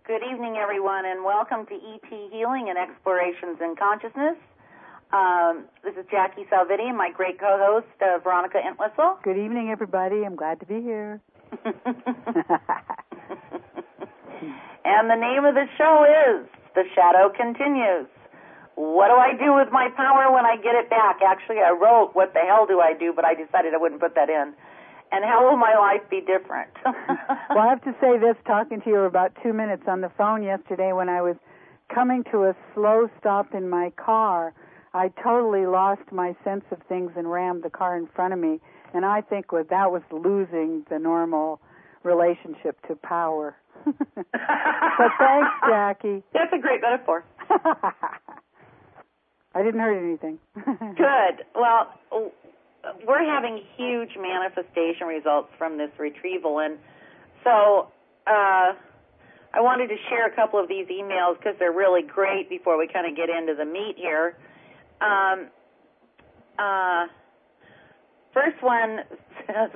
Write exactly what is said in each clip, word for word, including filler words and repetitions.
Good evening, everyone, and welcome to E T Healing and Explorations in Consciousness. Um, this is Jackie Salvitti and my great co-host, uh, Veronica Entwistle. Good evening, everybody. I'm glad to be here. And the name of the show is The Shadow Continues. What do I do with my power when I get it back? Actually, I wrote, what the hell do I do, but I decided I wouldn't put that in. And how will my life be different? Well, I have to say this, talking to you about two minutes on the phone yesterday when I was coming to a slow stop in my car, I totally lost my sense of things and rammed the car in front of me. And I think what that was losing the normal relationship to power. But thanks, Jackie. That's a great metaphor. I didn't hurt anything. Good. Well, we're having huge manifestation results from this retrieval, and so uh, I wanted to share a couple of these emails because they're really great before we kind of get into the meat here. Um, uh, first one says,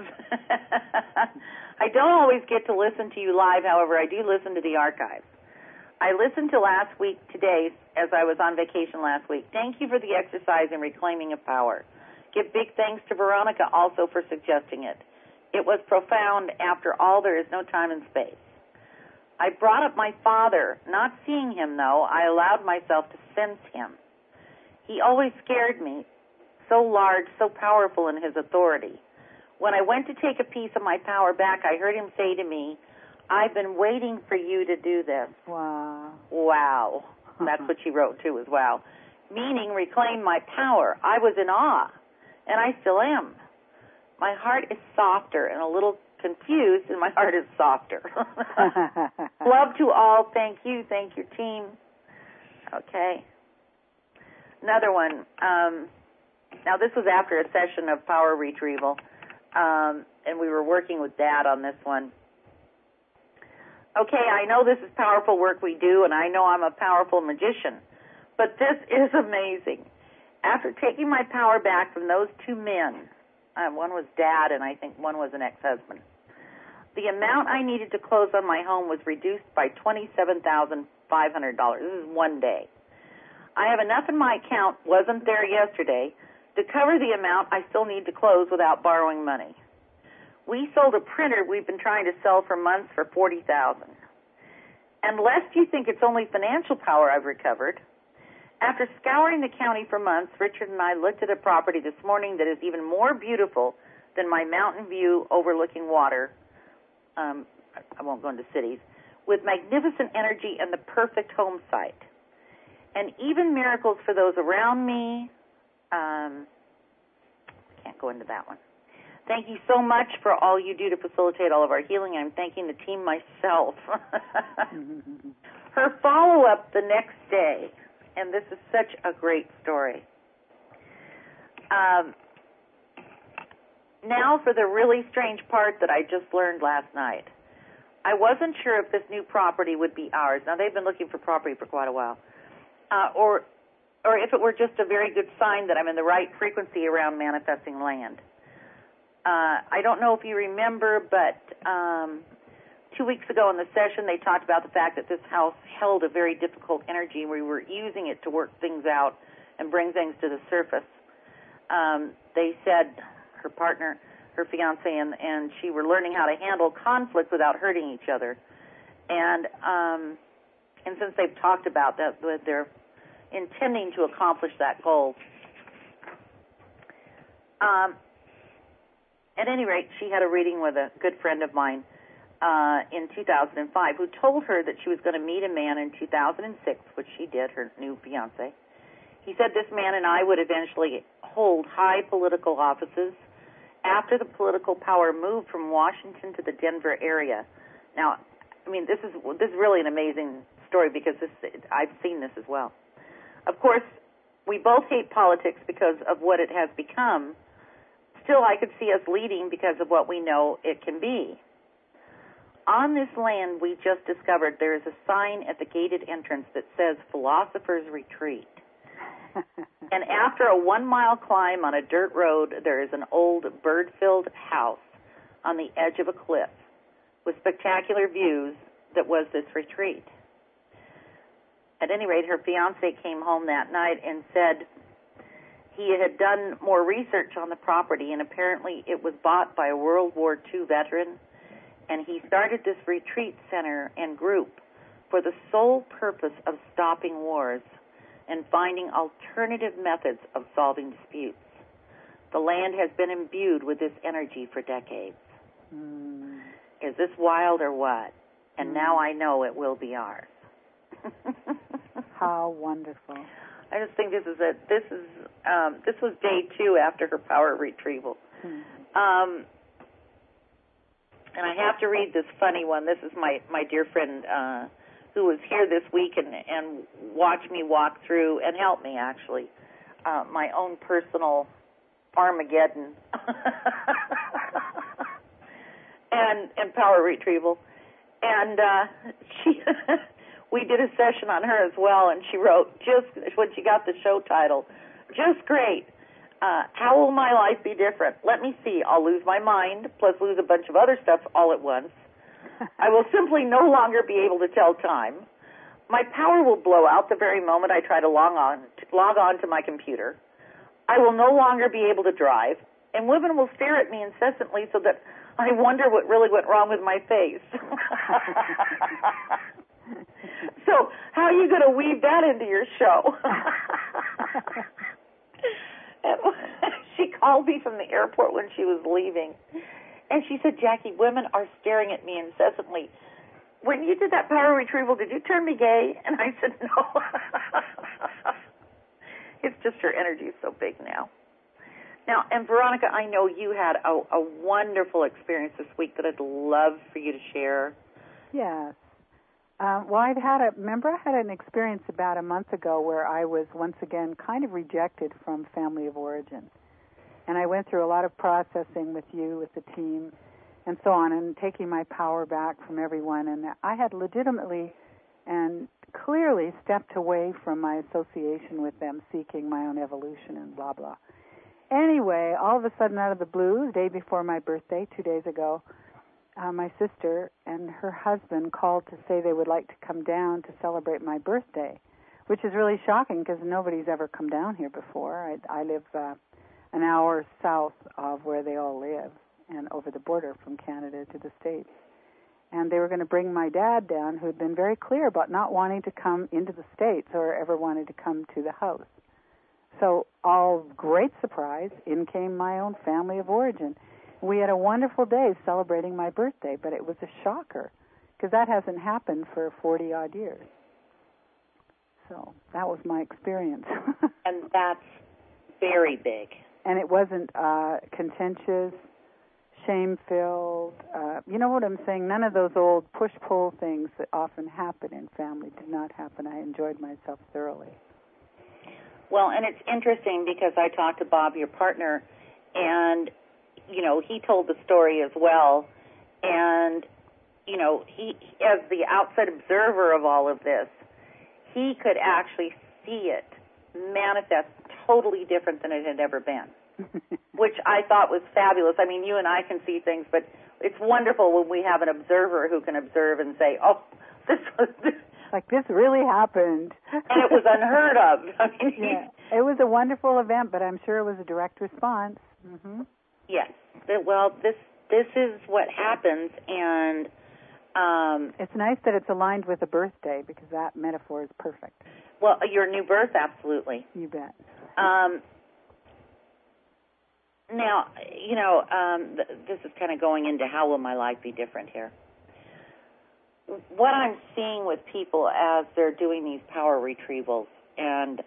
I don't always get to listen to you live, however, I do listen to the archives. I listened to last week today as I was on vacation last week. Thank you for the exercise in reclaiming of power. Give big thanks to Veronica also for suggesting it. It was profound. After all, there is no time and space. I brought up my father. Not seeing him, though, I allowed myself to sense him. He always scared me, so large, so powerful in his authority. When I went to take a piece of my power back, I heard him say to me, I've been waiting for you to do this. Wow. Wow. That's what she wrote, too, as wow. Meaning reclaim my power. I was in awe. And I still am. My heart is softer and a little confused, and my heart is softer. Love to all. Thank you. Thank your team. Okay. Another one. Um, now, this was after a session of power retrieval, um, and we were working with Dad on this one. Okay, I know this is powerful work we do, and I know I'm a powerful magician, but this is amazing. After taking my power back from those two men, uh, one was Dad and I think one was an ex-husband, the amount I needed to close on my home was reduced by twenty-seven thousand five hundred dollars. This is one day. I have enough in my account, wasn't there yesterday, to cover the amount I still need to close without borrowing money. We sold a printer we've been trying to sell for months for forty thousand dollars. And lest you think it's only financial power I've recovered, after scouring the county for months, Richard and I looked at a property this morning that is even more beautiful than my mountain view overlooking water. Um, I won't go into cities. With magnificent energy and the perfect home site. And even miracles for those around me. Um, I can't go into that one. Thank you so much for all you do to facilitate all of our healing. I'm thanking the team myself. Her follow-up the next day. And this is such a great story. Um, now for the really strange part that I just learned last night. I wasn't sure if this new property would be ours. Now, they've been looking for property for quite a while. Uh, or, or if it were just a very good sign that I'm in the right frequency around manifesting land. Uh, I don't know if you remember, but um, two weeks ago in the session, they talked about the fact that this house held a very difficult energy. We were using it to work things out and bring things to the surface. Um, they said her partner, her fiance, and, and she were learning how to handle conflict without hurting each other. And um, and since they've talked about that, they're intending to accomplish that goal. Um, at any rate, she had a reading with a good friend of mine Uh, in two thousand five, who told her that she was going to meet a man in two thousand six, which she did, her new fiance. He said this man and I would eventually hold high political offices after the political power moved from Washington to the Denver area. Now, I mean, this is this is really an amazing story because this I've seen this as well. Of course, we both hate politics because of what it has become. Still, I could see us leading because of what we know it can be. On this land we just discovered there is a sign at the gated entrance that says Philosopher's Retreat. And after a one-mile climb on a dirt road, there is an old bird-filled house on the edge of a cliff with spectacular views that was this retreat. At any rate, her fiance came home that night and said he had done more research on the property, and apparently it was bought by a World War Two veteran, and he started this retreat center and group for the sole purpose of stopping wars and finding alternative methods of solving disputes. The land has been imbued with this energy for decades. Mm. Is this wild or what? And Mm. now I know it will be ours. How wonderful. I just think this is a this is um, this was day two after her power retrieval. Mm. Um, and I have to read this funny one. This is my, my dear friend uh, who was here this week and, and watched me walk through and help me, actually, uh, my own personal Armageddon and, and power retrieval. And uh, she... we did a session on her as well, and she wrote, just when she got the show title, just great. Uh, how will my life be different? Let me see. I'll lose my mind, plus lose a bunch of other stuff all at once. I will simply no longer be able to tell time. My power will blow out the very moment I try to log on, log on to my computer. I will no longer be able to drive, and women will stare at me incessantly so that I wonder what really went wrong with my face. So how are you going to weave that into your show? She called me from the airport when she was leaving, and she said, Jackie, women are staring at me incessantly. When you did that power retrieval, did you turn me gay? And I said, no. It's just her energy is so big now. Now, and Veronica, I know you had a, a wonderful experience this week that I'd love for you to share. Yes. Um, well, I'd had a, remember I had an experience about a month ago where I was once again kind of rejected from family of origin. And I went through a lot of processing with you, with the team, and so on, and taking my power back from everyone. And I had legitimately and clearly stepped away from my association with them, seeking my own evolution and blah, blah. Anyway, all of a sudden, out of the blue, the day before my birthday, two days ago, Uh, my sister and her husband called to say they would like to come down to celebrate my birthday, which is really shocking because nobody's ever come down here before. I, I live uh, an hour south of where they all live and over the border from Canada to the States. And they were going to bring my dad down, who had been very clear about not wanting to come into the States or ever wanted to come to the house. So, all great surprise, in came my own family of origin. We had a wonderful day celebrating my birthday, but it was a shocker because that hasn't happened for forty-odd years. So that was my experience. And that's very big. And it wasn't uh, contentious, shame-filled. Uh, you know what I'm saying? None of those old push-pull things that often happen in family did not happen. I enjoyed myself thoroughly. Well, and it's interesting because I talked to Bob, your partner, and you know, he told the story as well, and, you know, he, as the outside observer of all of this, he could actually see it manifest totally different than it had ever been, which I thought was fabulous. I mean, you and I can see things, but it's wonderful when we have an observer who can observe and say, oh, this was... This. Like, this really happened. And it was unheard of. I mean, yeah. It was a wonderful event, but I'm sure it was a direct response. Mm-hmm. Yes. Well, this this is what happens, and um, it's nice that it's aligned with a birthday because that metaphor is perfect. Well, your new birth, absolutely. You bet. Um, now, you know, um, th- this is kind of going into how will my life be different here. What I'm seeing with people as they're doing these power retrievals and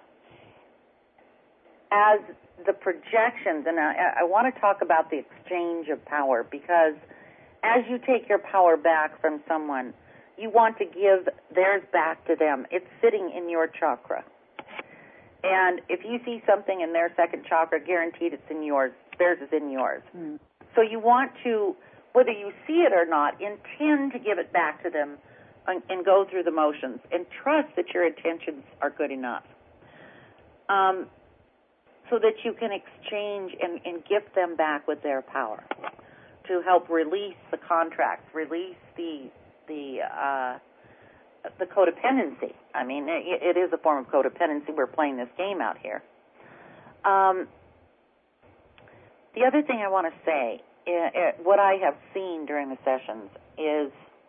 as the projections, and I, I want to talk about the exchange of power because as you take your power back from someone, you want to give theirs back to them. It's sitting in your chakra. And if you see something in their second chakra, guaranteed it's in yours. Theirs is in yours. Mm. So you want to, whether you see it or not, intend to give it back to them and, and go through the motions and trust that your intentions are good enough. Um, so that you can exchange and, and gift them back with their power to help release the contracts, release the the uh, the codependency. I mean, it, it is a form of codependency. We're playing this game out here. Um, the other thing I want to say, it, it, what I have seen during the sessions is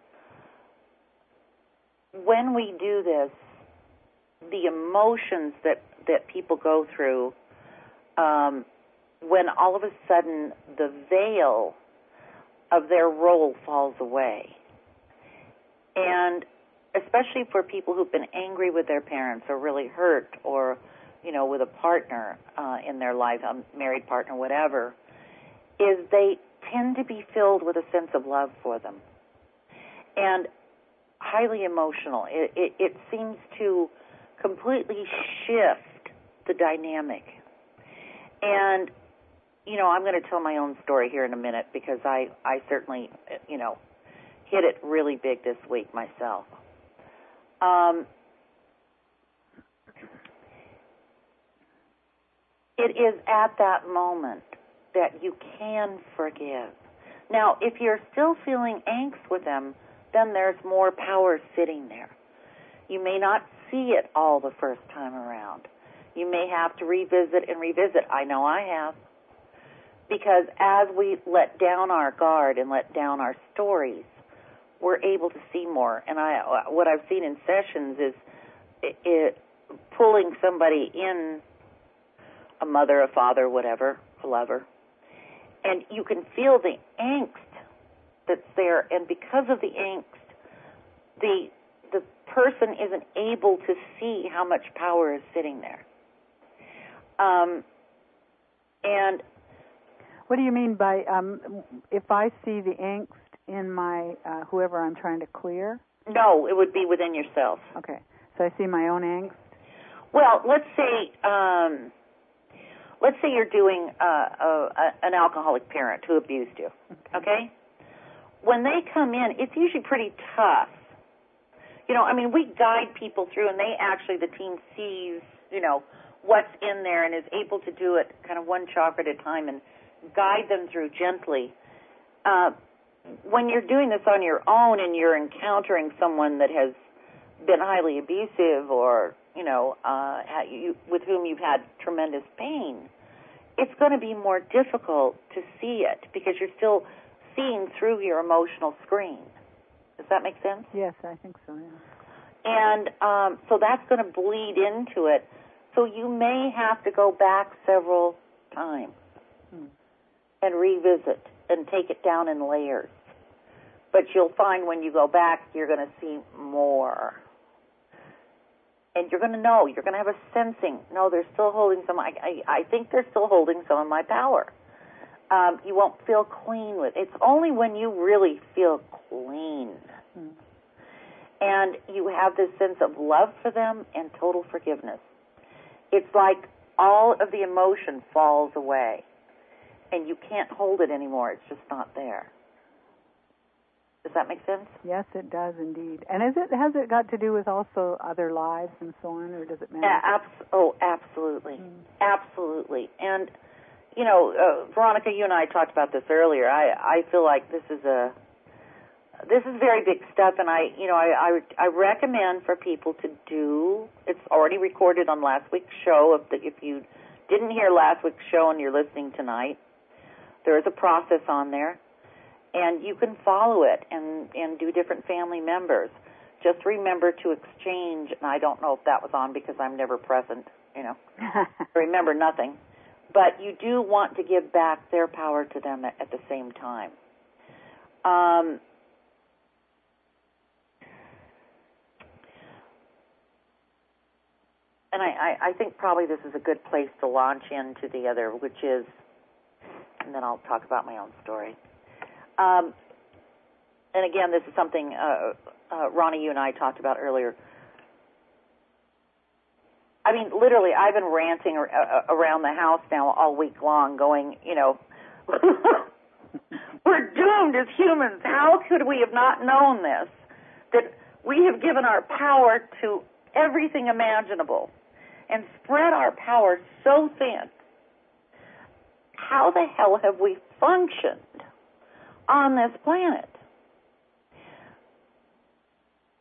when we do this, the emotions that, that people go through, um, when all of a sudden the veil of their role falls away. And especially for people who've been angry with their parents or really hurt or, you know, with a partner uh, in their life, a married partner, whatever, is they tend to be filled with a sense of love for them. And highly emotional. It, it, it seems to completely shift the dynamic. And, you know, I'm going to tell my own story here in a minute because I, I certainly, you know, hit it really big this week myself. Um, it is at that moment that you can forgive. Now, if you're still feeling angst with them, then there's more power sitting there. You may not see it all the first time around. You may have to revisit and revisit. I know I have. Because as we let down our guard and let down our stories, we're able to see more. And I, what I've seen in sessions is it, it, pulling somebody in, a mother, a father, whatever, a lover, and you can feel the angst that's there. And because of the angst, the the person isn't able to see how much power is sitting there. Um, and what do you mean by um, if I see the angst in my uh, whoever I'm trying to clear? No, it would be within yourself. Okay, so I see my own angst. Well, let's say um, let's say you're doing uh, a, a, an alcoholic parent who abused you. Okay. okay? When they come in, it's usually pretty tough. You know, I mean, we guide people through, and they actually, the team sees, you know, what's in there and is able to do it kind of one chakra at a time and guide them through gently. Uh, when you're doing this on your own and you're encountering someone that has been highly abusive or, you know, uh, you, with whom you've had tremendous pain, it's going to be more difficult to see it because you're still seeing through your emotional screen. Does that make sense? Yes, I think so, yeah. And um, so that's going to bleed into it. So you may have to go back several times hmm. and revisit and take it down in layers. But you'll find when you go back, you're going to see more. And you're going to know, you're going to have a sensing, no, they're still holding some, I, I, I think they're still holding some of my power. Um, you won't feel clean with it. It's only when you really feel clean. Hmm. And you have this sense of love for them and total forgiveness. It's like all of the emotion falls away. And you can't hold it anymore. It's just not there. Does that make sense? Yes, it does indeed. And is it has it got to do with also other lives and so on, or does it matter? Uh, abs- oh, absolutely. Hmm. Absolutely. And you know, uh, Veronica, you and I talked about this earlier. I, I feel like this is a this is very big stuff, and I, you know, I, I, I recommend for people to do. It's already recorded on last week's show. If, the, if you didn't hear last week's show and you're listening tonight, there is a process on there, and you can follow it and and do different family members. Just remember to exchange. And I don't know if that was on because I'm never present. You know, remember nothing. But you do want to give back their power to them at, at the same time. Um, and I, I, I think probably this is a good place to launch into the other, which is, and then I'll talk about my own story. Um, and again, this is something, uh, uh, Ronnie, you and I talked about earlier. I mean, literally, I've been ranting ar- uh, around the house now all week long going, you know, we're doomed as humans. How could we have not known this? That we have given our power to everything imaginable and spread our power so thin. How the hell have we functioned on this planet?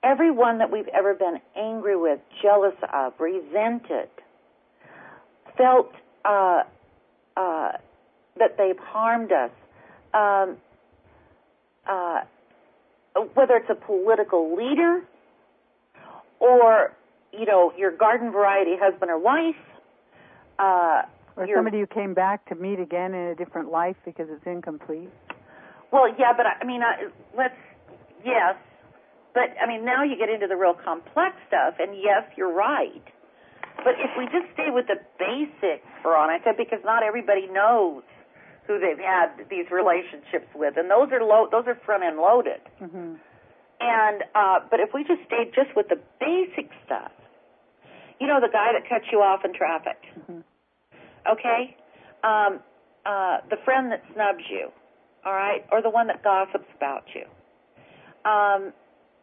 everyone that we've ever been angry with, jealous of, resented, felt uh, uh, that they've harmed us, um, uh, whether it's a political leader or, you know, your garden variety husband or wife, uh, or somebody who came back to meet again in a different life because it's incomplete. Well, yeah, but I mean, I, let's, yes, but I mean, now you get into the real complex stuff, and yes, you're right. But if we just stay with the basics, Veronica, because not everybody knows who they've had these relationships with, and those are low, those are front end loaded. Mm-hmm. And uh, but if we just stayed just with the basic stuff, you know, the guy that cuts you off in traffic, mm-hmm. okay, um, uh, the friend that snubs you, all right, or the one that gossips about you. Um,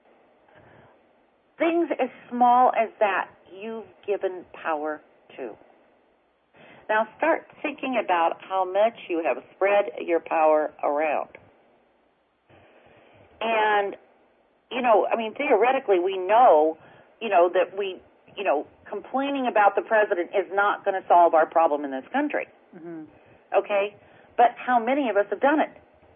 things as small as that you've given power to. Now start thinking about how much you have spread your power around. And, you know, I mean, theoretically we know, you know, that we, you know, complaining about the president is not going to solve our problem in this country. Mm-hmm. Okay? But how many of us have done it?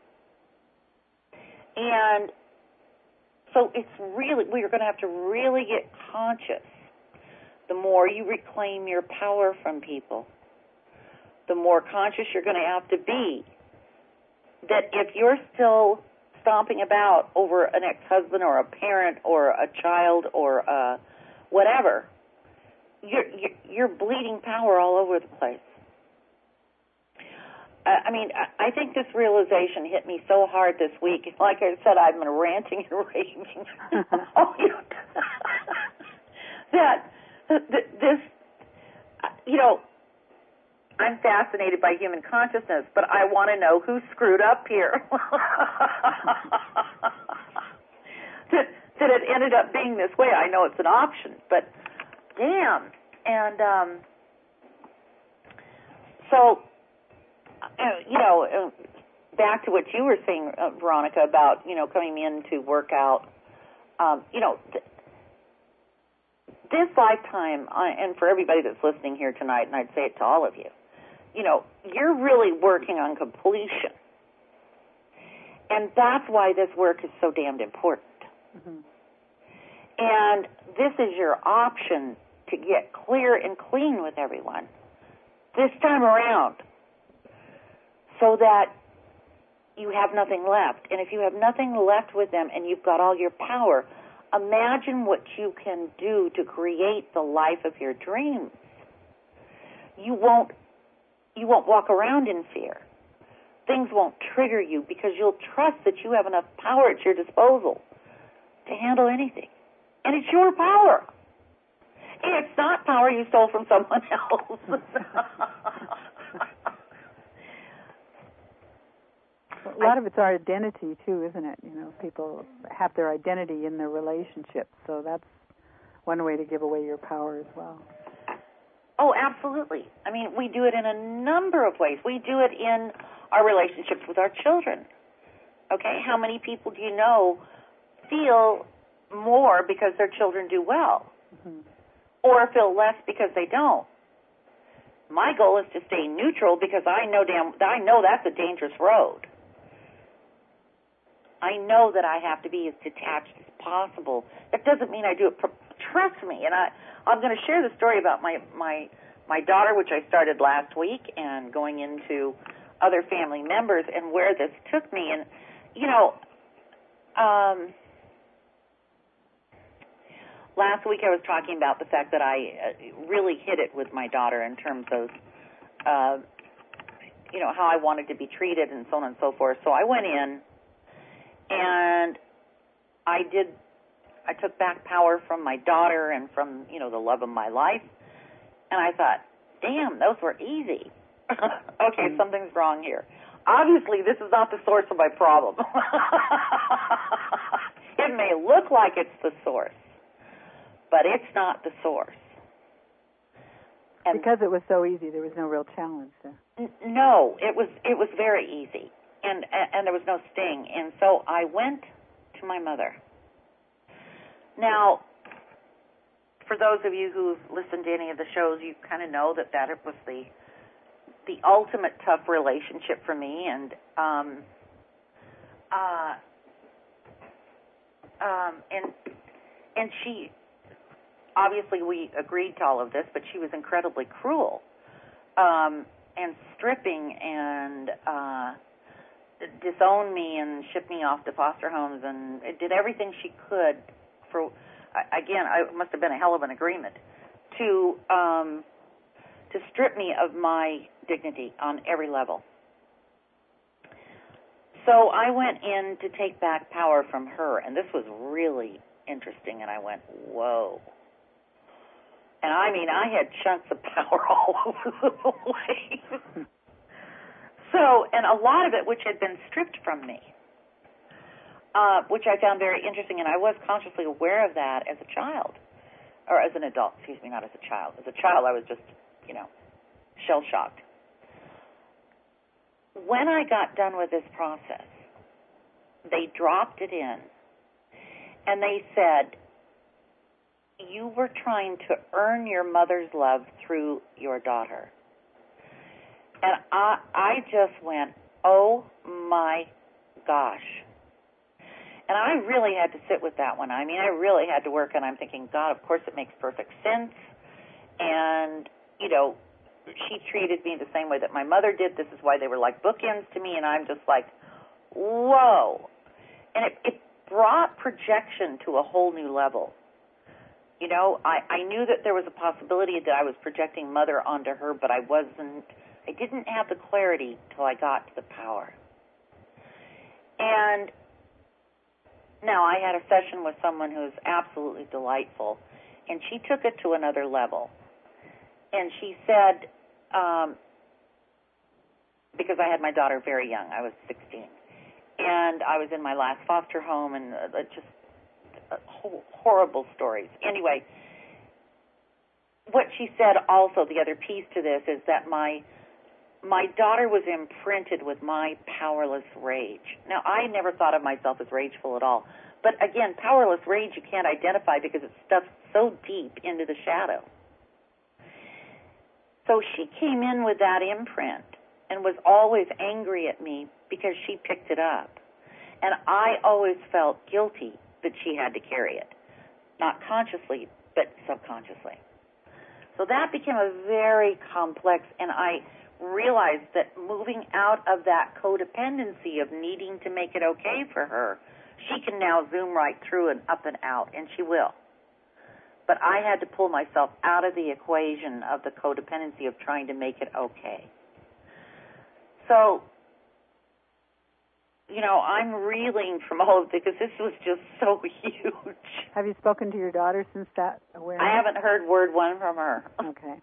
And so it's really, we're going to have to really get conscious. The more you reclaim your power from people, the more conscious you're going to have to be that if you're still stomping about over an ex-husband or a parent or a child or uh, whatever, you're, you're bleeding power all over the place. I mean, I think this realization hit me so hard this week. Like I said, I've been ranting and raving. oh, you know, that this, you know, I'm fascinated by human consciousness, but I want to know who screwed up here. that, that it ended up being this way. I know it's an option, but damn. And um, so... Uh, you know, uh, back to what you were saying, uh, Veronica, about, you know, coming in to work out, um, you know, th- this lifetime, uh, and for everybody that's listening here tonight, and I'd say it to all of you, you know, you're really working on completion. And that's why this work is so damned important. Mm-hmm. And this is your option to get clear and clean with everyone this time around, so that you have nothing left. And if you have nothing left with them and you've got all your power, imagine what you can do to create the life of your dreams. You won't, you won't walk around in fear. Things won't trigger you because you'll trust that you have enough power at your disposal to handle anything. And it's your power. It's not power you stole from someone else. A lot of it's our identity, too, isn't it? You know, people have their identity in their relationships, so that's one way to give away your power as well. Oh, absolutely. I mean, we do it in a number of ways. We do it in our relationships with our children. Okay? How many people do you know feel more because their children do well, mm-hmm. or feel less because they don't? My goal is to stay neutral because I know damn I know that's a dangerous road. I know that I have to be as detached as possible. That doesn't mean I do it. Trust me. And I, I'm going to share the story about my, my, my daughter, which I started last week, and going into other family members and where this took me. And, you know, um, last week I was talking about the fact that I uh, really hit it with my daughter in terms of, uh, you know, how I wanted to be treated and so on and so forth. So I went in, and I did, I took back power from my daughter and from, you know, the love of my life. And I thought, damn, those were easy. Okay, mm-hmm. Something's wrong here. Obviously, this is not the source of my problem. It may look like it's the source, but it's not the source. And because it was so easy, there was no real challenge there. N- no, it was it was very easy. And, and there was no sting. And so I went to my mother. Now, for those of you who've listened to any of the shows, you kind of know that that was the the ultimate tough relationship for me, and um, uh, um, and and she obviously we agreed to all of this, but she was incredibly cruel um, and stripping and uh, disowned me and shipped me off to foster homes and did everything she could for. Again, it must have been a hell of an agreement to um, to strip me of my dignity on every level. So I went in to take back power from her, and this was really interesting, and I went, whoa. And I mean, I had chunks of power all over the place. So, and a lot of it which had been stripped from me. Uh, which I found very interesting, and I was consciously aware of that as a child, or as an adult, excuse me, not as a child. As a child, I was just, you know, shell-shocked. When I got done with this process, they dropped it in, and they said, you were trying to earn your mother's love through your daughter. And I, I just went, oh, my gosh. And I really had to sit with that one. I mean, I really had to work, and I'm thinking, God, of course it makes perfect sense. And, you know, she treated me the same way that my mother did. This is why they were like bookends to me, and I'm just like, whoa. And it, it brought projection to a whole new level. You know, I, I knew that there was a possibility that I was projecting mother onto her, but I wasn't, I didn't have the clarity till I got to the power. And now, I had a session with someone who's absolutely delightful, and she took it to another level. And she said, um, because I had my daughter very young, I was sixteen, and I was in my last foster home, and uh, just uh, horrible stories. Anyway, what she said also, the other piece to this, is that my My daughter was imprinted with my powerless rage. Now, I never thought of myself as rageful at all. But again, powerless rage you can't identify because it's stuffed so deep into the shadow. So she came in with that imprint and was always angry at me because she picked it up. And I always felt guilty that she had to carry it. Not consciously, but subconsciously. So that became a very complex, and I realized that moving out of that codependency of needing to make it okay for her, she can now zoom right through and up and out, and she will. But I had to pull myself out of the equation of the codependency of trying to make it okay. So, you know, I'm reeling from all of it because this was just so huge. Have you spoken to your daughter since that awareness? I haven't heard word one from her. Okay.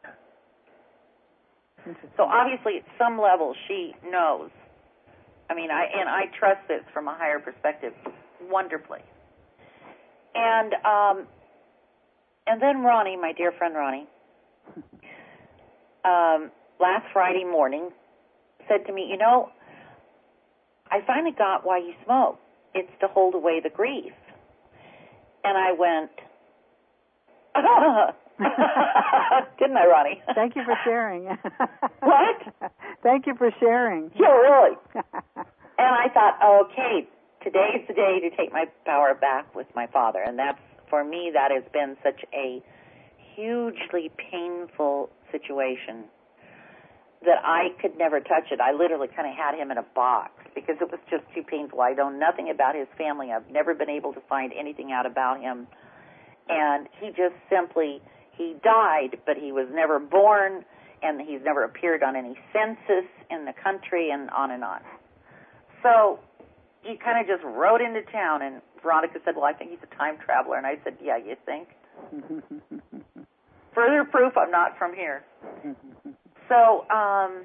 So obviously, at some level, she knows. I mean, I and I trust this from a higher perspective wonderfully. And um, and then Ronnie, my dear friend Ronnie, um, last Friday morning said to me, you know, I finally got why you smoke. It's to hold away the grief. And I went, didn't I, Ronnie? Thank you for sharing. What? Thank you for sharing. Yeah, really. And I thought, okay, today's the day to take my power back with my father. And that's, for me, that has been such a hugely painful situation that I could never touch it. I literally kind of had him in a box because it was just too painful. I know nothing about his family. I've never been able to find anything out about him. And he just simply, he died, but he was never born, and he's never appeared on any census in the country, and on and on. So he kind of just rode into town, and Veronica said, well, I think he's a time traveler. And I said, yeah, you think? Further proof I'm not from here. So um,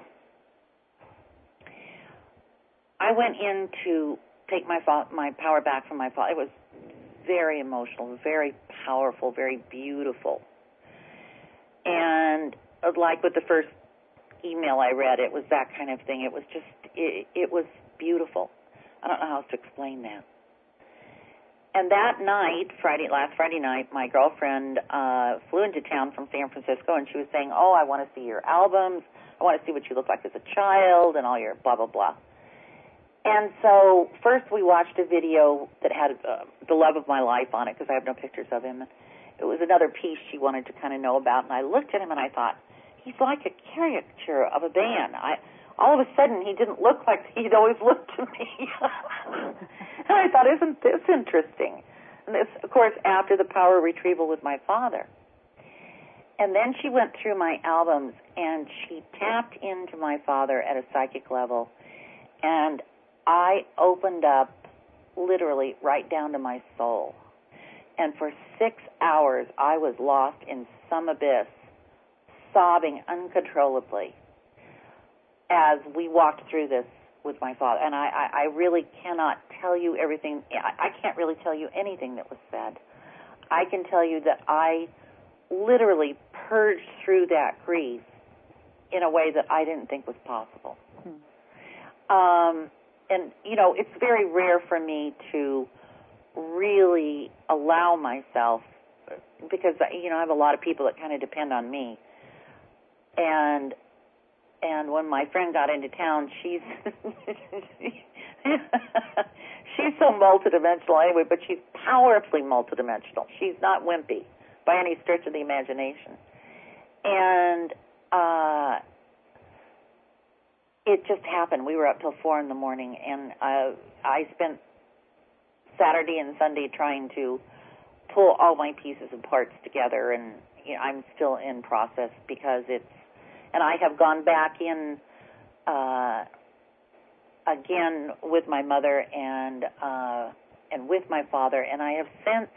I went in to take my fa- my power back from my father. It was very emotional, very powerful, very beautiful. And like with the first email I read, it was that kind of thing. It was just, it, it was beautiful. I don't know how else to explain that. And that night, Friday, last Friday night, my girlfriend uh, flew into town from San Francisco, and she was saying, oh, I want to see your albums. I want to see what you look like as a child and all your blah, blah, blah. And so first we watched a video that had uh, the love of my life on it, because I have no pictures of him. It was another piece she wanted to kind of know about, and I looked at him and I thought, he's like a caricature of a band. I, all of a sudden, he didn't look like he'd always looked to me. And I thought, isn't this interesting? And this, of course, after the power retrieval with my father. And then she went through my albums, and she tapped into my father at a psychic level. And I opened up literally right down to my soul. And for six hours, I was lost in some abyss, sobbing uncontrollably as we walked through this with my father. And I, I, I really cannot tell you everything. I, I can't really tell you anything that was said. I can tell you that I literally purged through that grief in a way that I didn't think was possible. Hmm. Um, and, you know, it's very rare for me to really allow myself, because, you know, I have a lot of people that kind of depend on me. And and when my friend got into town, she's she's so multidimensional anyway, but she's powerfully multidimensional. She's not wimpy by any stretch of the imagination. And uh, it just happened. We were up till four in the morning, and uh, I spent Saturday and Sunday trying to pull all my pieces and parts together, and you know, I'm still in process because it's, and I have gone back in uh, again with my mother and uh, and with my father, and I have since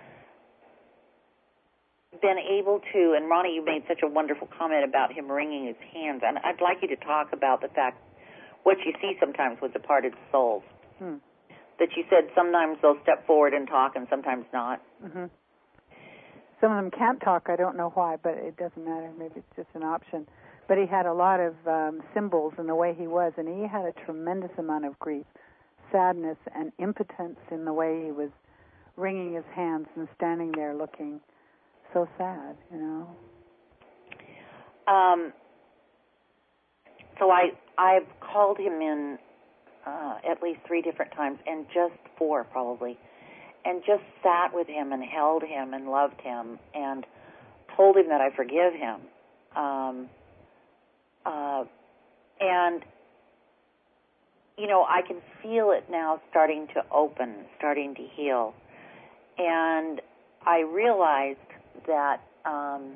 been able to, and Ronnie, you made such a wonderful comment about him wringing his hands, and I'd like you to talk about the fact what you see sometimes with departed souls. Hmm. That you said sometimes they'll step forward and talk and sometimes not. Mm-hmm. Some of them can't talk. I don't know why, but it doesn't matter. Maybe it's just an option. But he had a lot of um, symbols in the way he was, and he had a tremendous amount of grief, sadness, and impotence in the way he was wringing his hands and standing there looking so sad, you know. Um. So I I've called him in uh, at least three different times, and just four probably, and just sat with him and held him and loved him and told him that I forgive him. Um, uh, and, you know, I can feel it now starting to open, starting to heal. And I realized that um,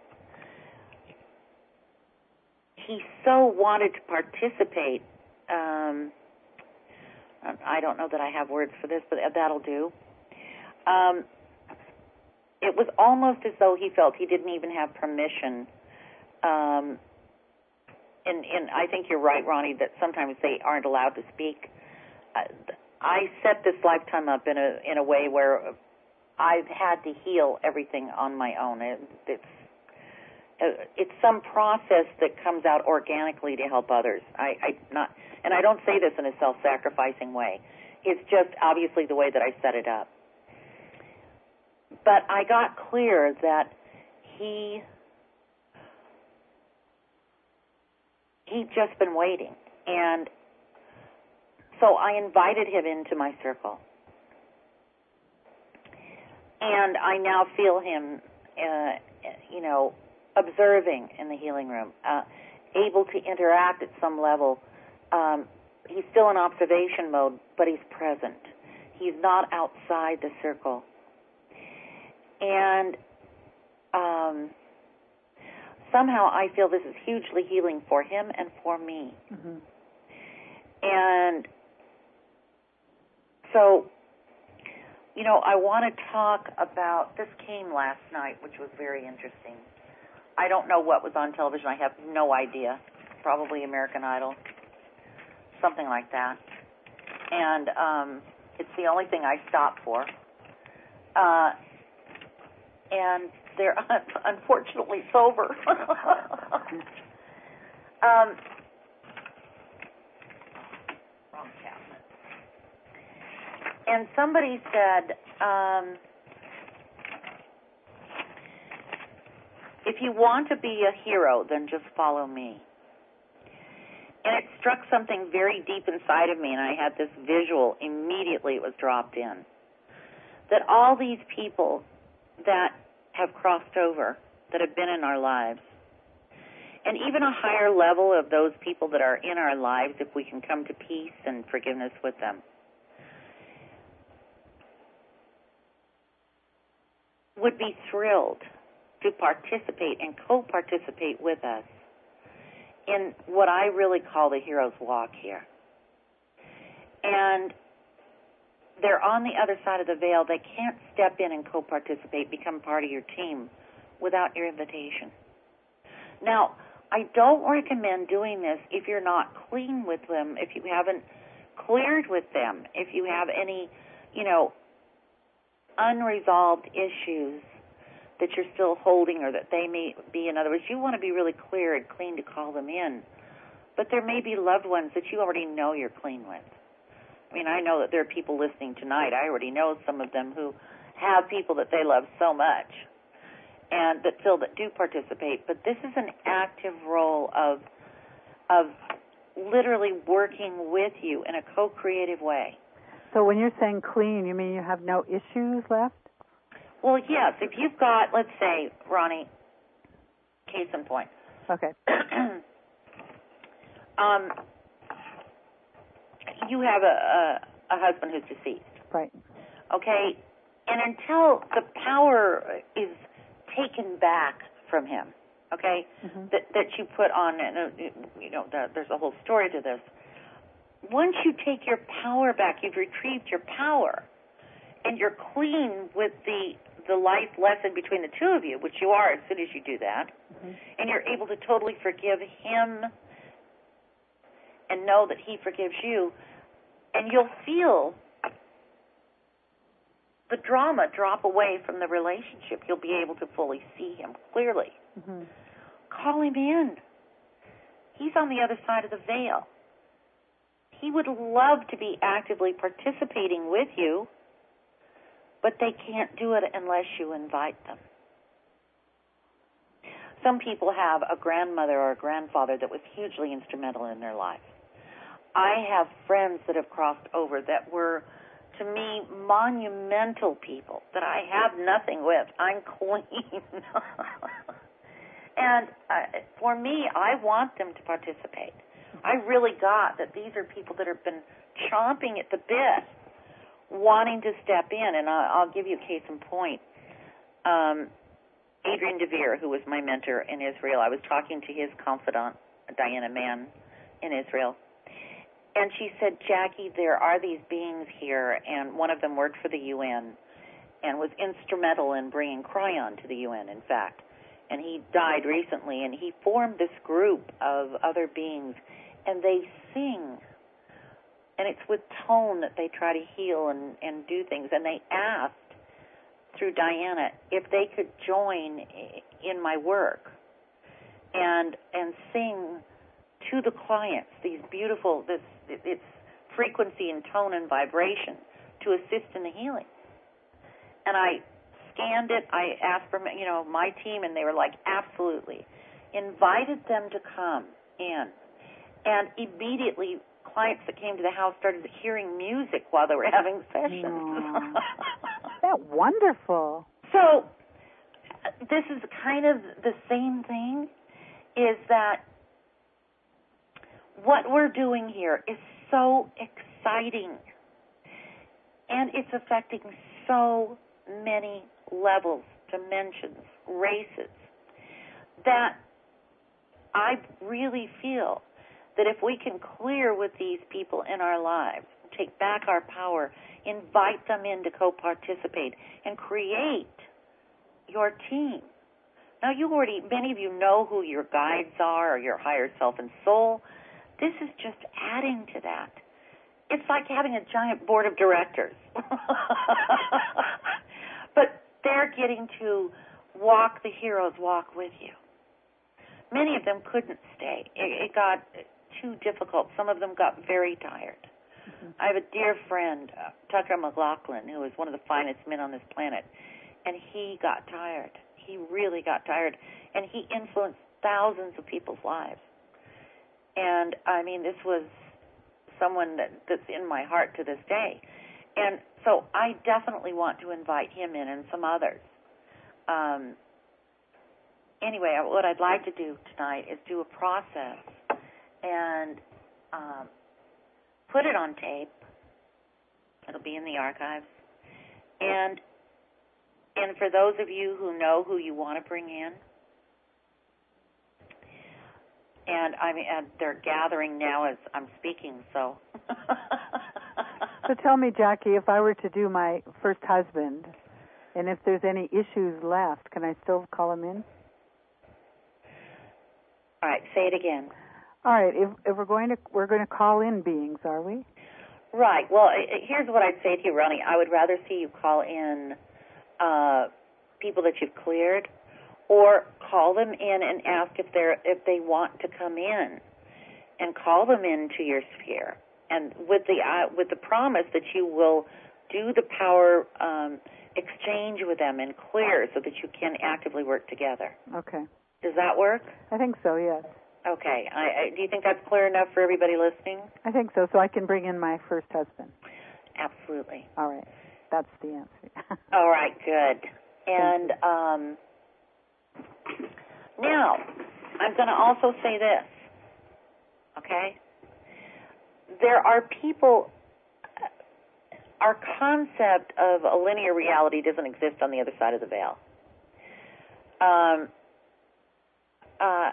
he so wanted to participate. Um, I don't know that I have words for this, but that'll do. Um, it was almost as though he felt he didn't even have permission. Um, and, and I think you're right, Ronnie, that sometimes they aren't allowed to speak. Uh, I set this lifetime up in a in a way where I've had to heal everything on my own. It, it's uh, it's some process that comes out organically to help others. I, I not, and I don't say this in a self-sacrificing way. It's just obviously the way that I set it up. But I got clear that he he'd just been waiting, and so I invited him into my circle. And I now feel him, uh, you know, observing in the healing room, uh, able to interact at some level. Um, he's still in observation mode, but he's present. He's not outside the circle. And um, somehow I feel this is hugely healing for him and for me. Mm-hmm. And so, you know, I want to talk about, this came last night, which was very interesting. I don't know what was on television. I have no idea. Probably American Idol, something like that. And um, it's the only thing I stop for. Uh, and they're unfortunately sober. um, wrong cabinet. and somebody said, um, if you want to be a hero, then just follow me. And it struck something very deep inside of me, and I had this visual immediately. It was dropped in. That all these people that have crossed over, that have been in our lives, and even a higher level of those people that are in our lives, if we can come to peace and forgiveness with them, would be thrilled to participate and co-participate with us in what I really call the hero's walk here. And they're on the other side of the veil. They can't step in and co-participate, become part of your team without your invitation. Now, I don't recommend doing this if you're not clean with them, if you haven't cleared with them, if you have any, you know, unresolved issues that you're still holding or that they may be. In other words, you want to be really clear and clean to call them in. But there may be loved ones that you already know you're clean with. I mean, I know that there are people listening tonight. I already know some of them who have people that they love so much and that feel that do participate. But this is an active role of of literally working with you in a co-creative way. So when you're saying clean, you mean you have no issues left? Well, yes. If you've got, let's say, Ronnie, case in point. Okay. um, you have a, a, a husband who's deceased. Right. Okay? And until the power is taken back from him, okay, mm-hmm. that, that you put on, and you know, there's a whole story to this. Once you take your power back, you've retrieved your power, and you're clean with the the life lesson between the two of you, which you are as soon as you do that, mm-hmm. and you're able to totally forgive him and know that he forgives you, and you'll feel the drama drop away from the relationship. You'll be able to fully see him clearly. Mm-hmm. Call him in. He's on the other side of the veil. He would love to be actively participating with you, but they can't do it unless you invite them. Some people have a grandmother or a grandfather that was hugely instrumental in their life. I have friends that have crossed over that were, to me, monumental people that I have nothing with. I'm clean. And uh, for me, I want them to participate. I really got that these are people that have been chomping at the bit, wanting to step in. And I'll, I'll give you a case in point. Um, Adrian DeVere, who was my mentor in Israel, I was talking to his confidant, Diana Mann, in Israel. And she said, Jackie, there are these beings here, and one of them worked for the U N and was instrumental in bringing Cryon to the U N, in fact. And he died recently, and he formed this group of other beings, and they sing. And it's with tone that they try to heal and, and do things. And they asked, through Diana, if they could join in my work and and sing to the clients these beautiful, this it's frequency and tone and vibration to assist in the healing. And I scanned it. I asked for, you know, my team, and they were like, absolutely. Invited them to come in. And immediately, clients that came to the house started hearing music while they were having sessions. That's wonderful. So this is kind of the same thing, is that what we're doing here is so exciting, and it's affecting so many levels, dimensions, races, that I really feel that if we can clear with these people in our lives, take back our power, invite them in to co-participate, and create your team. Now, you already, many of you know who your guides are, or your higher self and soul. This is just adding to that. It's like having a giant board of directors. But they're getting to walk the hero's walk with you. Many of them couldn't stay. It, it got too difficult. Some of them got very tired. I have a dear friend, uh, Tucker McLaughlin, who is one of the finest men on this planet, and he got tired. He really got tired, and he influenced thousands of people's lives. And, I mean, this was someone that, that's in my heart to this day. And so I definitely want to invite him in and some others. Um, anyway, what I'd like to do tonight is do a process and um, put it on tape. It'll be in the archives. And and for those of you who know who you want to bring in, and I mean, and they're gathering now as I'm speaking, so. So tell me, Jackie, if I were to do my first husband, and if there's any issues left, can I still call him in? All right, say it again. All right, if, if we're going to we're going to call in beings, are we? Right. Well, here's what I'd say to you, Ronnie. I would rather see you call in uh, people that you've cleared, or call them in and ask if they're if they want to come in, and call them into your sphere, and with the uh, with the promise that you will do the power um, exchange with them and clear, so that you can actively work together. Okay. Does that work? I think so. Yes. Okay. I, I, do you think that's clear enough for everybody listening? I think so. So I can bring in my first husband. Absolutely. All right. That's the answer. All right. Good. And um, now I'm going to also say this. Okay. There are people. Our concept of a linear reality doesn't exist on the other side of the veil. Um. Uh,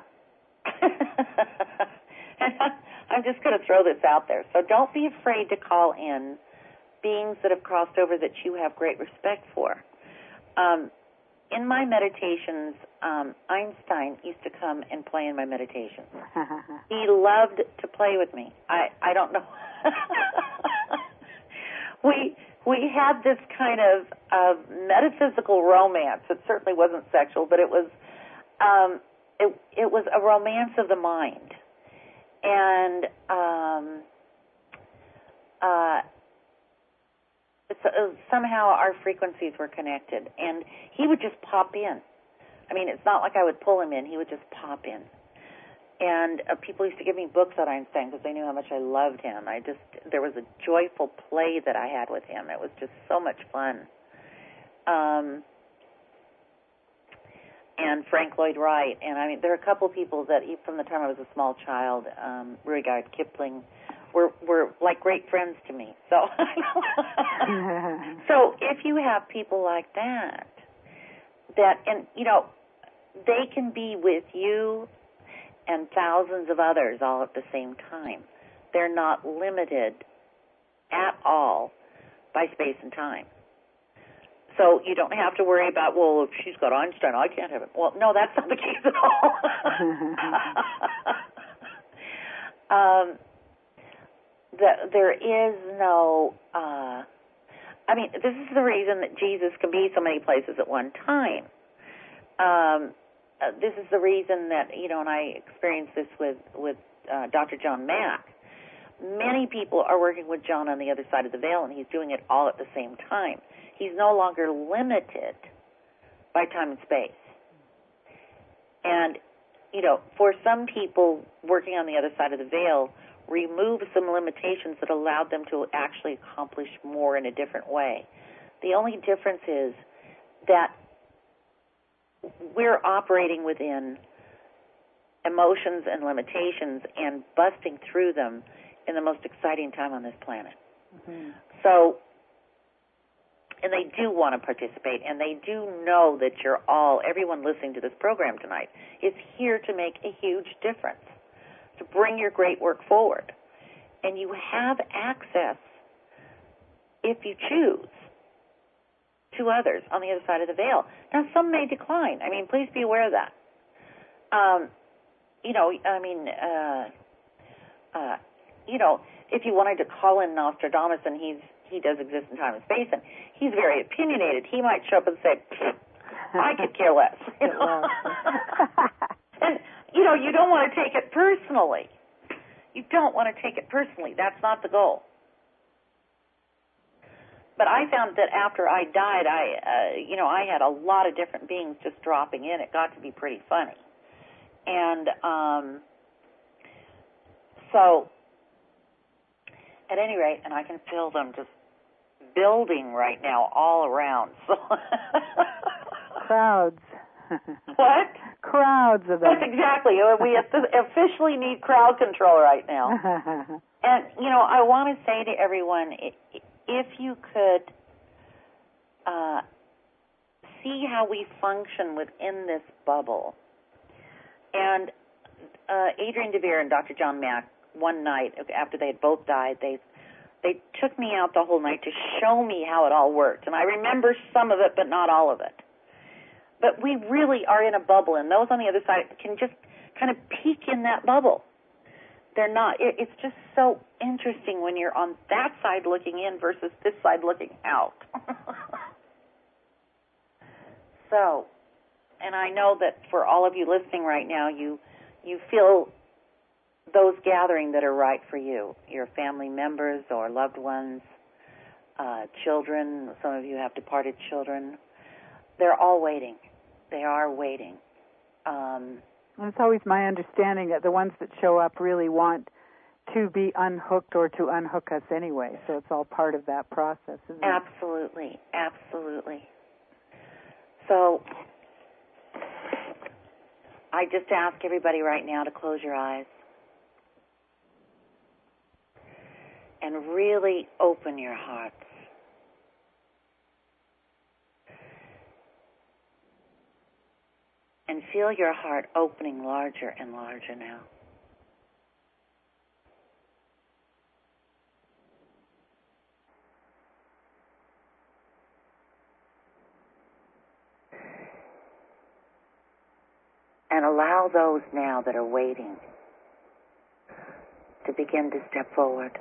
I'm just going to throw this out there. So don't be afraid to call in beings that have crossed over that you have great respect for. Um, in my meditations, um, Einstein used to come and play in my meditations. He loved to play with me. I, I don't know. we we had this kind of, of metaphysical romance. It certainly wasn't sexual, but it was um, it, it was a romance of the mind. And um, uh, so, somehow our frequencies were connected. And he would just pop in. I mean, it's not like I would pull him in. He would just pop in. And uh, people used to give me books on Einstein because they knew how much I loved him. I just, there was a joyful play that I had with him. It was just so much fun. Um, and Frank Lloyd Wright. And I mean, there are a couple people that, from the time I was a small child, um, Rudyard Kipling, were were like great friends to me. So, so if you have people like that, that, and you know, they can be with you and thousands of others all at the same time. They're not limited at all by space and time. So you don't have to worry about, well, if she's got Einstein, I can't have it. Well, no, that's not the case at all. um, the, there is no, uh, I mean, this is the reason that Jesus can be so many places at one time. Um, uh, this is the reason that, you know, and I experienced this with, with uh, Doctor John Mack. Many people are working with John on the other side of the veil, and he's doing it all at the same time. He's no longer limited by time and space. And, you know, for some people working on the other side of the veil, remove some limitations that allowed them to actually accomplish more in a different way. The only difference is that we're operating within emotions and limitations and busting through them in the most exciting time on this planet. Mm-hmm. So, and they do want to participate, and they do know that you're all, everyone listening to this program tonight, is here to make a huge difference, to bring your great work forward. And you have access, if you choose, to others on the other side of the veil. Now, some may decline. I mean, please be aware of that. Um, you know, I mean, uh, uh, you know, if you wanted to call in Nostradamus, and he's he does exist in time and space, and he's very opinionated, he might show up and say, I could care less. You know? And, you know, you don't want to take it personally. You don't want to take it personally. That's not the goal. but I found that after I died, I, uh, you know, I had a lot of different beings just dropping in. It got to be pretty funny. And um, so, at any rate, and I can feel them just building right now all around. So crowds. What? Crowds of them. That's exactly. We officially need crowd control right now. And, you know, I want to say to everyone, if you could uh, see how we function within this bubble. And uh, Adrienne DeVere and Doctor John Mack, one night after they had both died, they they took me out the whole night to show me how it all worked. And I remember some of it, but not all of it. But we really are in a bubble, and those on the other side can just kind of peek in that bubble. They're not. It, it's just so interesting when you're on that side looking in versus this side looking out. So, and I know that for all of you listening right now, you you feel those gathering that are right for you, your family members or loved ones, uh, children. Some of you have departed children. They're all waiting. They are waiting. Um, it's always my understanding that the ones that show up really want to be unhooked or to unhook us anyway, so it's all part of that process, isn't it? Absolutely, absolutely. So I just ask everybody right now to close your eyes and really open your hearts. And feel your heart opening larger and larger now. And allow those now that are waiting to begin to step forward.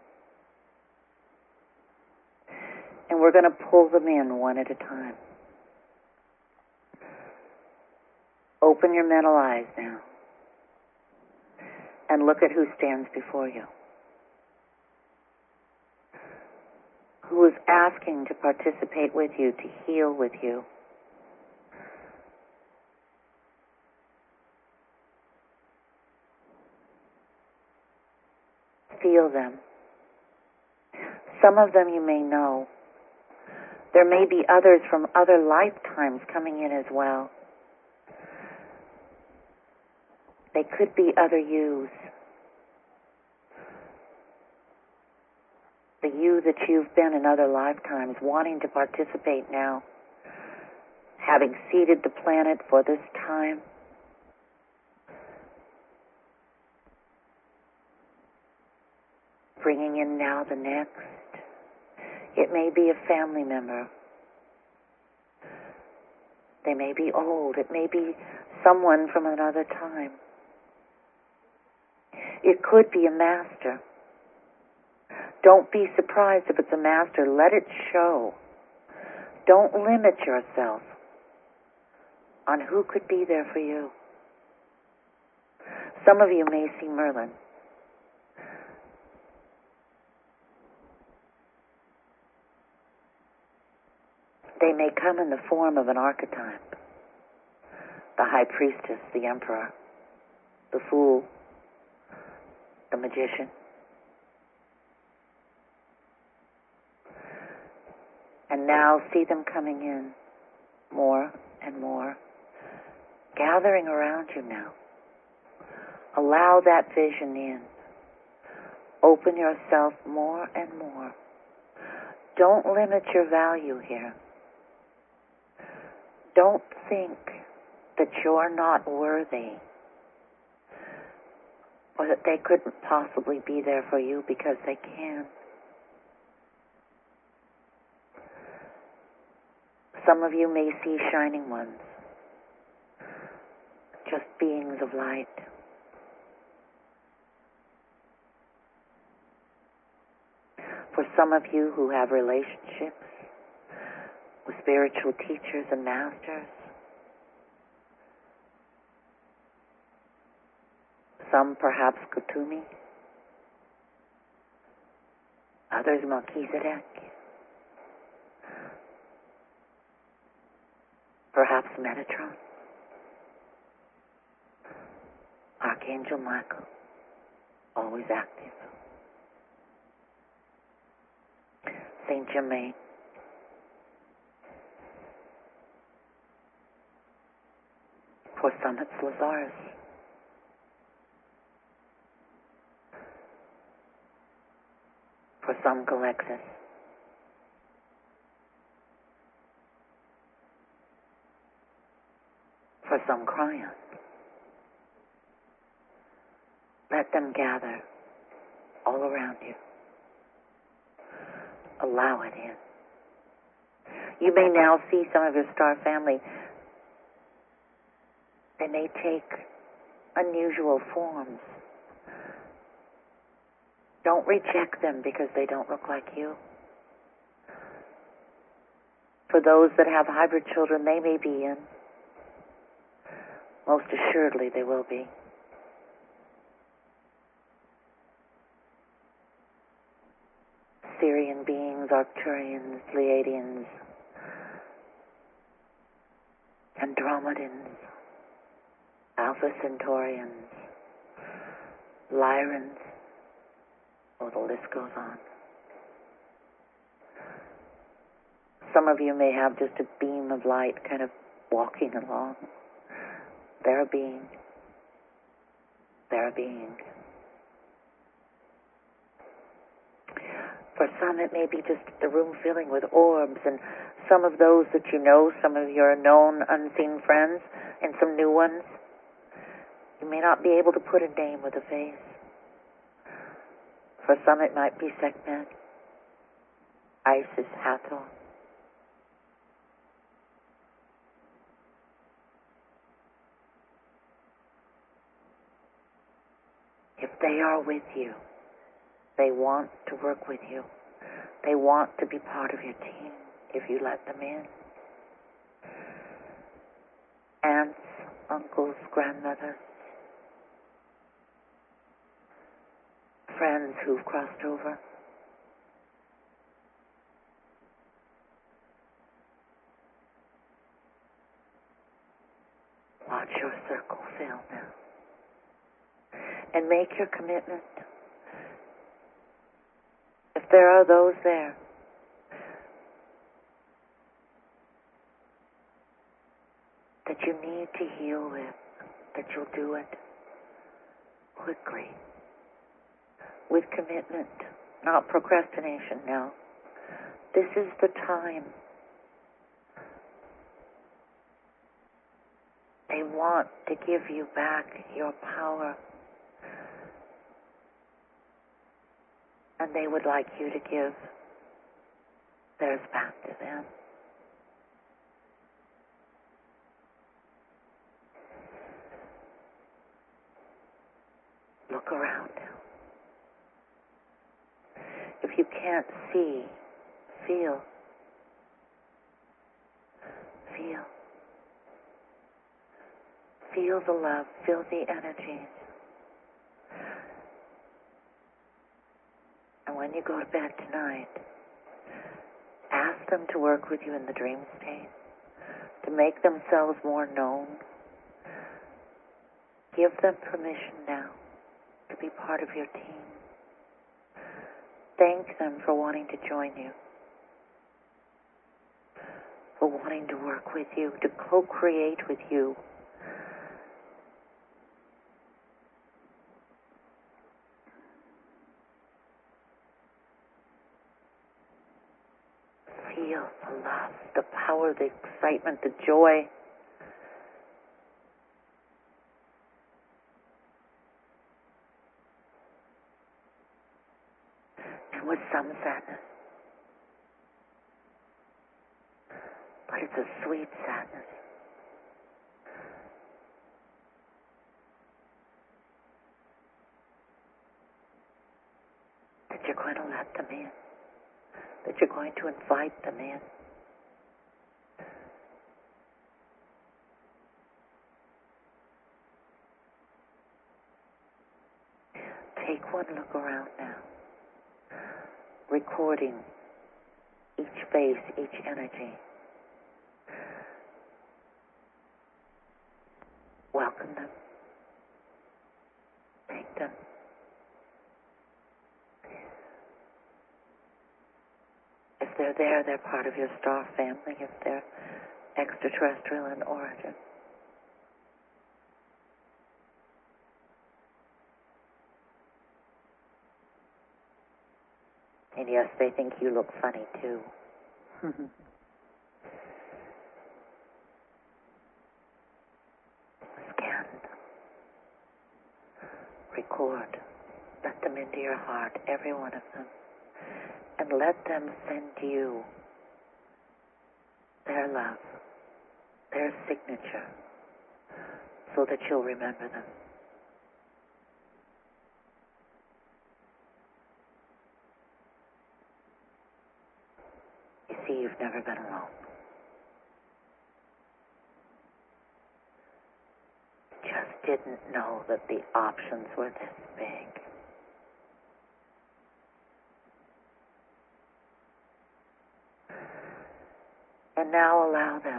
And we're going to pull them in one at a time. Open your mental eyes now and look at who stands before you. Who is asking to participate with you, to heal with you. Feel them. Some of them you may know. There may be others from other lifetimes coming in as well. They could be other yous. The you that you've been in other lifetimes, wanting to participate now, having seeded the planet for this time. Bringing in now the next. It may be a family member. They may be old. It may be someone from another time. It could be a master. Don't be surprised if it's a master. Let it show. Don't limit yourself on who could be there for you. Some of you may see Merlin. They may come in the form of an archetype. The high priestess, the emperor, the fool, the magician. And now see them coming in more and more, gathering around you now. Allow that vision in. Open yourself more and more. Don't limit your value here. Don't think that you're not worthy or that they couldn't possibly be there for you, because they can. Some of you may see shining ones, just beings of light. For some of you who have relationships with spiritual teachers and masters, some perhaps Kutumi, others Melchizedek, Perhaps Metatron, Archangel Michael, always active, Saint Germain, for some it's Lazarus, for some Galactus, for some Cryon. Let them gather all around you. Allow it in. You may now see some of your star family. They may take unusual forms. Don't reject them because they don't look like you. For those that have hybrid children, they may be in. Most assuredly they will be. Syrian beings, Arcturians, Pleiadians, Andromedans, Alpha Centaurians, Lyrans, oh, the list goes on. Some of you may have just a beam of light kind of walking along. They're a being. They're a being. For some, it may be just the room filling with orbs, and some of those that you know, some of your known unseen friends, and some new ones. You may not be able to put a name with a face. For some, it might be Sekhmet, Isis, Hathor. If they are with you, they want to work with you. They want to be part of your team if you let them in. Aunts, uncles, grandmothers, friends who've crossed over. Watch your circle fill now. And make your commitment. If there are those there that you need to heal with, that you'll do it quickly, with commitment, not procrastination now. This is the time. They want to give you back your power. And they would like you to give theirs back to them. Look around now. If you can't see, feel. Feel. Feel the love, feel the energies. And when you go to bed tonight, ask them to work with you in the dream state, to make themselves more known. Give them permission now to be part of your team. Thank them for wanting to join you, for wanting to work with you, to co-create with you. Feel the love, the power, the excitement, the joy. And with some sadness. But it's a sweet sadness. That you're going to let them in. That you're going to invite them in. Take one look around now, recording each face, each energy. welcome them. Thank them. If they're there, they're part of your star family, if they're extraterrestrial in origin. And yes, they think you look funny, too. Scan. Record. Let them into your heart, every one of them. And let them send you their love, their signature, so that you'll remember them. You see, you've never been alone. Just didn't know that the options were this big. And now allow them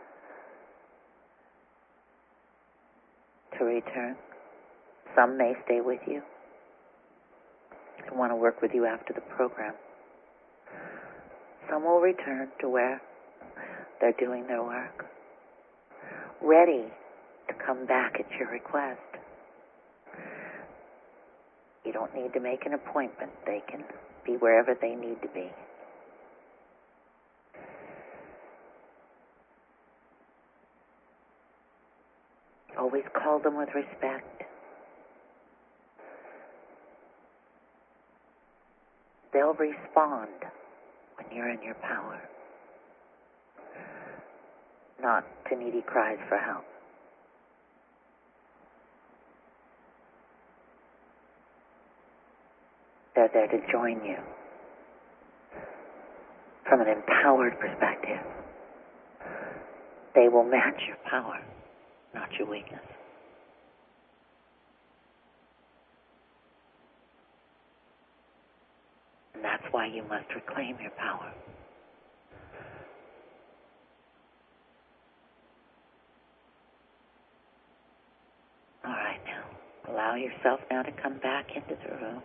to return. Some may stay with you and want to work with you after the program. Some will return to where they're doing their work, ready to come back at your request. You don't need to make an appointment. They can be wherever they need to be. Always call them with respect. They'll respond when you're in your power, not to needy cries for help. They're there to join you from an empowered perspective. They will match your power, not your weakness. And that's why you must reclaim your power. All right, now, allow yourself now to come back into the room.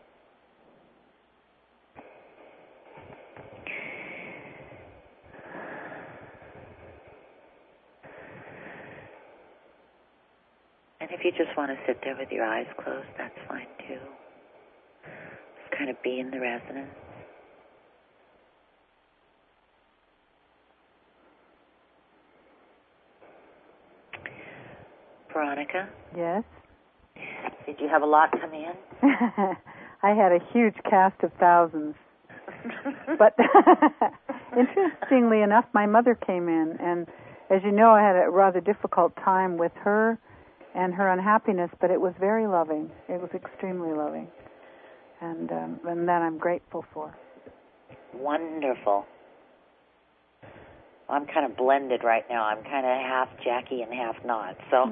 And if you just want to sit there with your eyes closed, that's fine too. Just kind of be in the resonance. Veronica? Yes? Did you have a lot come in? I had a huge cast of thousands. But interestingly enough, my mother came in, and as you know, I had a rather difficult time with her and her unhappiness, but it was very loving. It was extremely loving. And um, and that I'm grateful for. Wonderful. I'm kind of blended right now. I'm kind of half Jackie and half not, so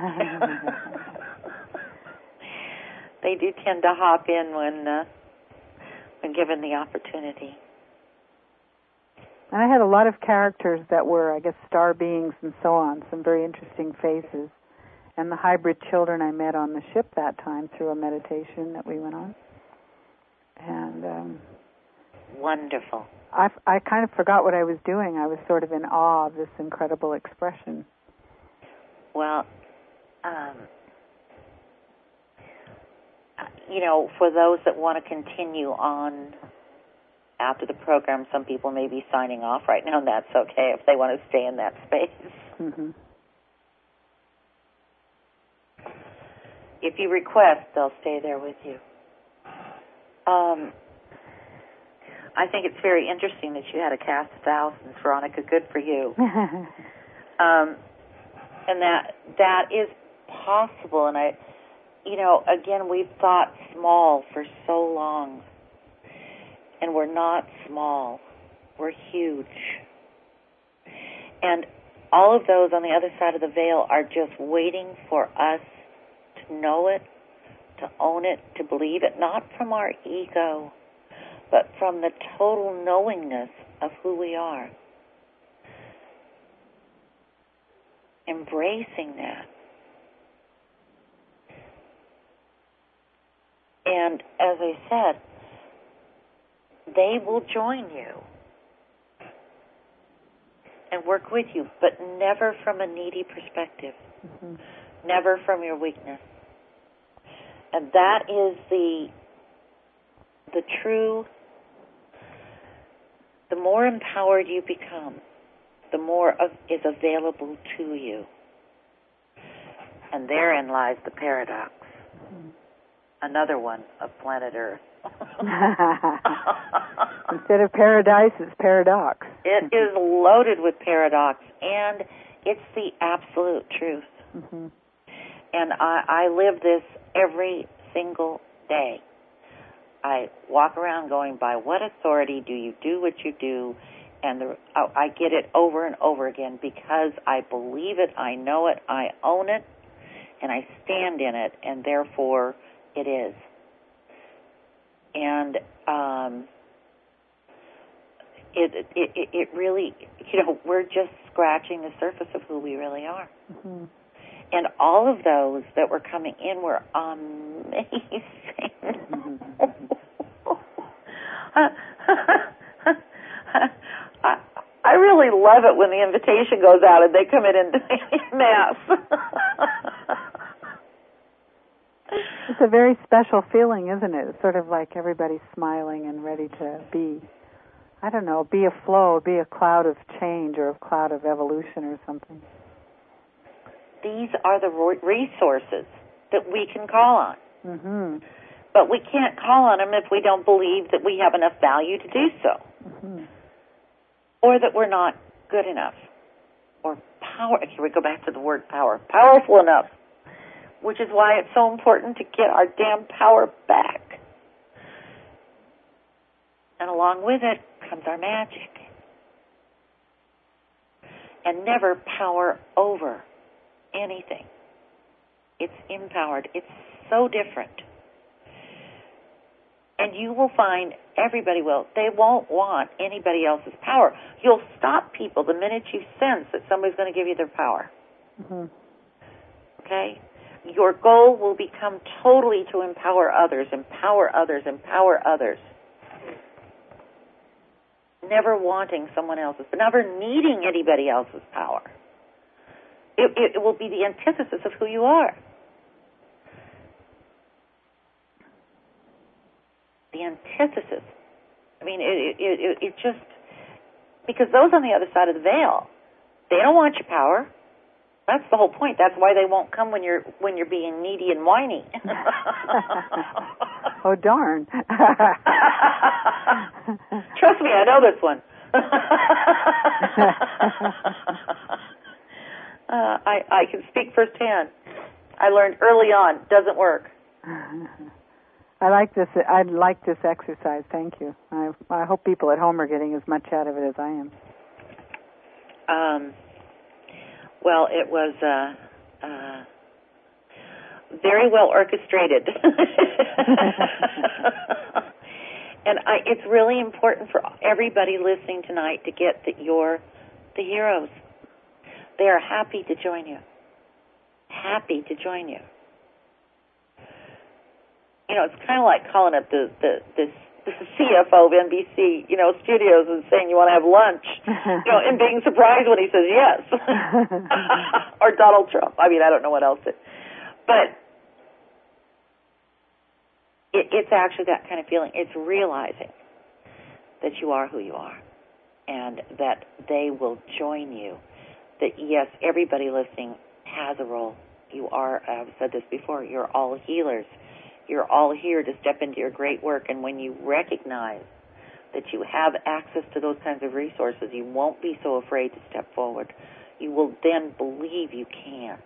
they do tend to hop in when uh, when given the opportunity. And I had a lot of characters that were, I guess, star beings and so on, some very interesting faces. And the hybrid children I met on the ship that time through a meditation that we went on. And um, wonderful. I, I kind of forgot what I was doing. I was sort of in awe of this incredible expression. Well, um, you know, for those that want to continue on after the program, some people may be signing off right now, and that's okay if they want to stay in that space. Mm-hmm. If you request, they'll stay there with you. Um, I think it's very interesting that you had a cast of thousands, Veronica. Good for you. um, and that that is possible. And I, you know, again, we've thought small for so long, and we're not small. We're huge. And all of those on the other side of the veil are just waiting for us to know it, to own it, to believe it, not from our ego, but from the total knowingness of who we are. Embracing that And as I said, they will join you and work with you, but never from a needy perspective, mm-hmm. never from your weakness. And that is the the true, the more empowered you become, the more of, is available to you. And therein lies the paradox. Mm-hmm. Another one of planet Earth. Instead of paradise, it's paradox. It is loaded with paradox, and it's the absolute truth. Mm-hmm. And I, I live this every single day. I walk around going, by what authority do you do what you do? And the, I get it over and over again because I believe it, I know it, I own it, and I stand in it, and therefore it is. And um, it, it it really, you know, we're just scratching the surface of who we really are. Mm-hmm. And all of those that were coming in were amazing. Mm-hmm. I, I really love it when the invitation goes out and they come in in mass. It's a very special feeling, isn't it? It's sort of like everybody's smiling and ready to be, I don't know, be a flow, be a cloud of change or a cloud of evolution or something. These are the resources that we can call on. Mm-hmm. But we can't call on them if we don't believe that we have enough value to do so. Mm-hmm. Or that we're not good enough. Or power, here we go back to the word power, powerful enough. Which is why it's so important to get our damn power back. And along with it comes our magic. And never power over anything. It's empowered. It's so different. And you will find, everybody will, they won't want anybody else's power. You'll stop people the minute you sense that somebody's going to give you their power. Mm-hmm. Okay? Your goal will become totally to empower others, empower others, empower others. Never wanting someone else's, but never needing anybody else's power. It, it, it will be the antithesis of who you are. The antithesis. I mean, it, it, it, it just, because those on the other side of the veil, they don't want your power. That's the whole point. That's why they won't come when you're when you're being needy and whiny. Oh, darn. Trust me, I know this one. uh, I, I can speak firsthand. I learned early on, doesn't work. I like this. I like this exercise. Thank you. I, I hope people at home are getting as much out of it as I am. Um. Well, it was uh, uh, very well orchestrated. And I, it's really important for everybody listening tonight to get that you're the heroes. They are happy to join you. Happy to join you. You know, it's kind of like calling up the, the this the C F O of N B C, you know, studios and saying you want to have lunch, you know, and being surprised when he says yes. Or Donald Trump. I mean, I don't know what else it. But it, it's actually that kind of feeling. It's realizing that you are who you are and that they will join you. That, yes, everybody listening has a role. You are, I've said this before, you're all healers. You're all here to step into your great work, and when you recognize that you have access to those kinds of resources, you won't be so afraid to step forward. You will then believe you can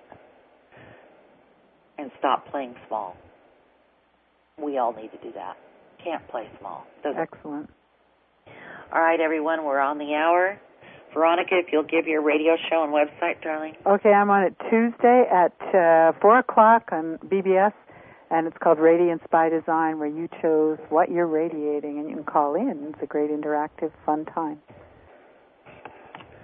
and stop playing small. We all need to do that. Can't play small. Excellent. All right, everyone, we're on the hour. Veronica, if you'll give your radio show and website, darling. Okay, I'm on it Tuesday at uh, four o'clock on B B S. And it's called Radiance by Design, where you chose what you're radiating, and you can call in. It's a great interactive, fun time.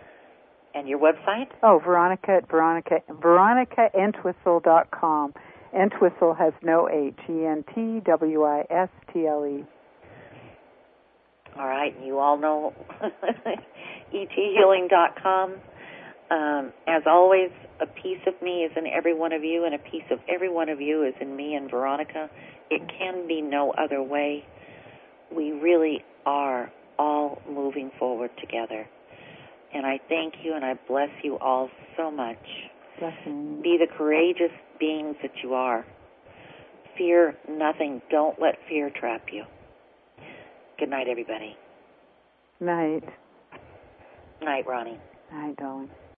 And your website? Oh, Veronica at Veronica, Veronica Entwistle dot com. Entwistle has no H. E N T W I S T L E. All right. You all know E T healing dot com. Um, as always, a piece of me is in every one of you, and a piece of every one of you is in me and Veronica. It can be no other way. We really are all moving forward together. And I thank you, and I bless you all so much. Blessings. Be the courageous beings that you are. Fear nothing. Don't let fear trap you. Good night, everybody. Night. Night, Ronnie. Night, darling.